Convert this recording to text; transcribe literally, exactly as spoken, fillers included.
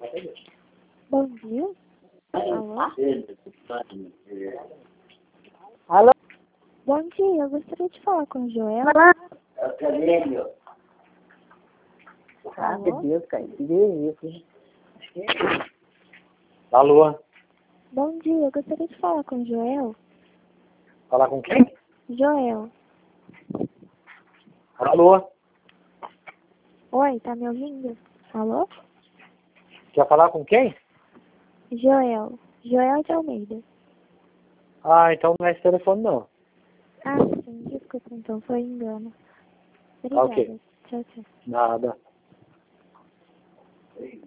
Bom dia. Alô? Alô? Bom dia, eu gostaria de falar com o Joel. Ah, meu Deus, cara. Que isso, hein? Alô? Bom dia, eu gostaria de falar com o Joel. Falar com quem? Joel. Alô? Oi, tá me ouvindo? Alô? Quer falar com quem? Joel. Joel de Almeida. Ah, então não é esse telefone não. Ah, sim, desculpa, então foi engano. Ah, Obrigada. ok. Tchau, tchau. Nada.